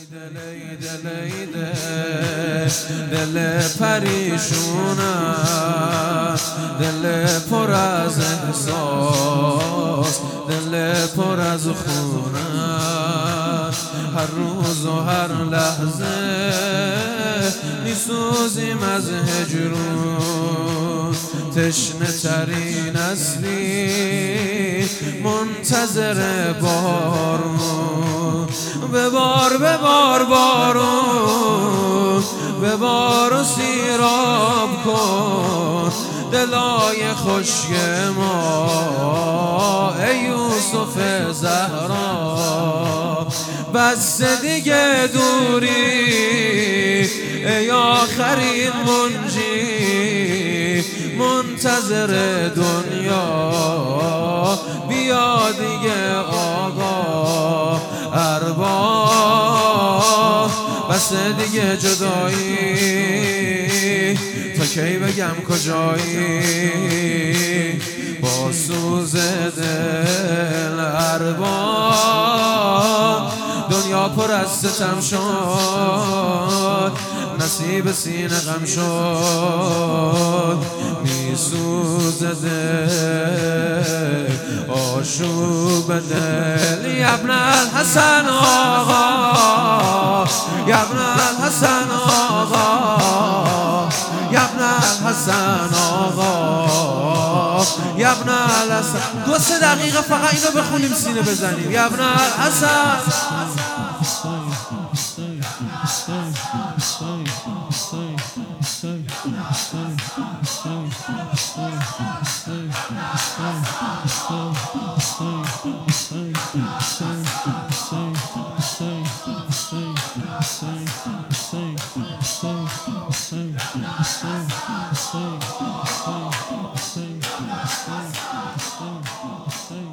دل پریشونم، دل پر از احساس، دل پر از خونم. هر روز و هر لحظه میسوزیم از هجرون، تشنه ترین اصلی منتظر بارون. ببار ببار بارون، ببار و سیراب کن دلای خشک ما ای یوسف زهرا. بس دیگه دوری ای آخرین منجی، منتظر دنیا بیا دیگه آقا ارباب. بس دیگه جدایی تا کی بگم کجایی، با سوز دل ارباب. دنیا پر از ستم شد، نصیب سینه غم شد، میسوز دل آشوب دل. یا ابن الحسن آقا، یا ابن الحسن آقا، یا ابن الحسن آقا، یا ابن الحسن. 2-3 دقیقه فقط اینو بخونیم سینه بزنیم. یا ابن الحسن Say